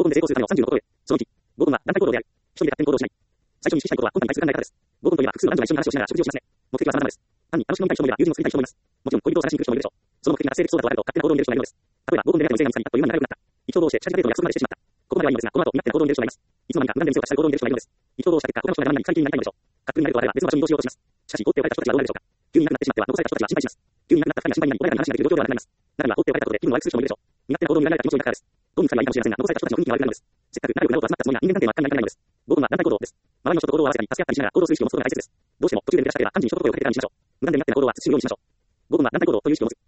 合コンで成功するための30のことへ。その1、合コンは団体行動である。一人で勝手に行動をしない。最初に指摘したいことは今回に対する考え方です。合コンといえば複数の男女が一緒に話をしながら食事をしますね。目的は様々です。単に楽しみたい人もいれば友人を作りたい人もいます。もちろん恋人を探しに行く人もいるでしょう。その目的が成立そうだとあると勝手な行動に出る人がいるのです。例えば合コンで出会いの性が見つかり、あっという間に仲良くなった。意気投合して近々デートの約束までしてしまった。ここまではいいのですが、この後身勝手な行動に出る人がいます。いつの間にか無断で店を貸した行動に出る人がいるのです。意気投合した結果、他の人が何々に最近になりたいのでしょう。カップルになるとあれば別の場所に移動しようとします。しかし、放っておかれた人たちはどうなるでしょうか。急にいなくなってしまっては残された人たちは心配します。急にいなくなった二人が心配になり、穏やかに話ができる状況ではなくなります。中には放っておかれたことで気分を悪くする人もいるでしょう。身勝手な行動になられた気持ちを抱えです。どうにかはいいかもしれませんが、残された人たちの雰囲気が悪くなるのです。せっかく仲良くなろうと集まったつもりが人間関係は全く成り立たないのです。合コンは団体行動です。周りの人と行動を合わせたり、助け合ったりしながら行動する意識を持つことが大切です。どうしても途中で抜け出したければ幹事に一言声をかけてからにしましょう。無断で身勝手な行動は慎むようにしましょう。合コンは団体行動という意識を持つ。